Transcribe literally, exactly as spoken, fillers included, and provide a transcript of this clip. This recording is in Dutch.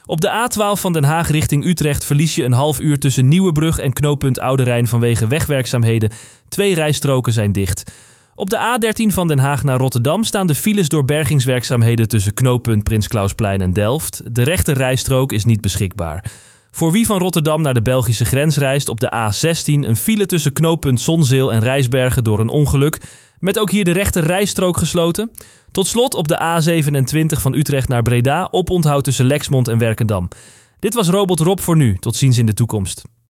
Op de A twaalf van Den Haag richting Utrecht verlies je een half uur tussen Nieuwebrug en knooppunt Oude Rijn vanwege wegwerkzaamheden. Twee rijstroken zijn dicht. Op de A dertien van Den Haag naar Rotterdam staan de files door bergingswerkzaamheden tussen knooppunt Prins Clausplein en Delft. De rechte rijstrook is niet beschikbaar. Voor wie van Rotterdam naar de Belgische grens reist op de A zestien een file tussen knooppunt Zonzeel en Rijsbergen door een ongeluk. Met ook hier de rechte rijstrook gesloten. Tot slot op de A zevenentwintig van Utrecht naar Breda oponthoud tussen Lexmond en Werkendam. Dit was Robot Rob voor nu. Tot ziens in de toekomst.